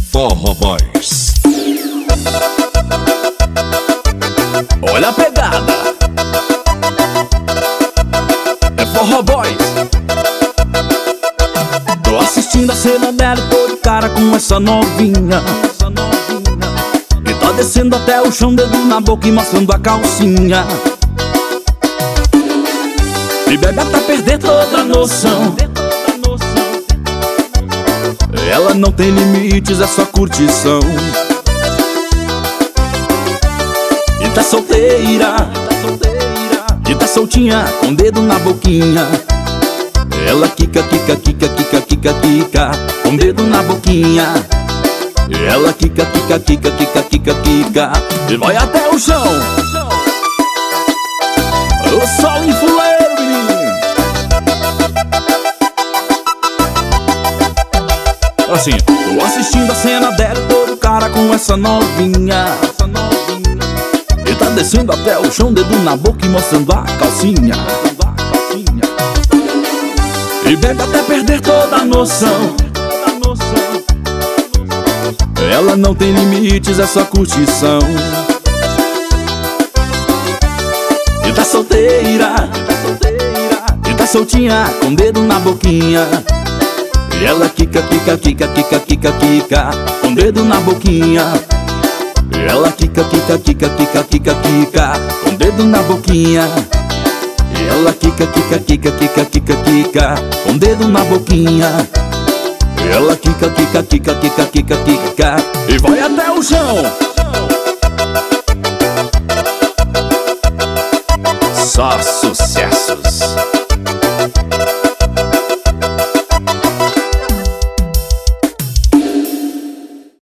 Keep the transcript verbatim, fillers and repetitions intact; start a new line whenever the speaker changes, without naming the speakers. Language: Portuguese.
Forró Boys.
Olha a pegada, é Forró Boys. Tô assistindo a cena dela e tô de cara com essa novinha, que tá descendo até o chão, dedo na boca e mostrando a calcinha. E bebe até perder toda a noção. Ela não tem limites, é só curtição. E tá solteira, e tá soltinha, com dedo na boquinha. Ela quica, quica, quica, quica, quica, quica, com dedo na boquinha. Ela quica, quica, quica, quica, quica, quica, e vai até o chão. O sol em fuleiro, menino. Assim, tô assistindo a cena dela, todo cara com essa novinha, e tá descendo até o chão, dedo na boca e mostrando a calcinha. E bebe até perder toda a noção. Ela não tem limites, é só curtição. E tá solteira, e tá soltinha, com dedo na boquinha. E ela quica, quica, quica, quica, quica, quica, com dedo na boquinha. E ela quica, quica, quica, quica, quica, quica, com dedo na boquinha. E ela quica, quica, quica, quica, quica, quica, com dedo na boquinha. E ela quica, quica, quica, quica, quica, quica, e vai até o chão. Só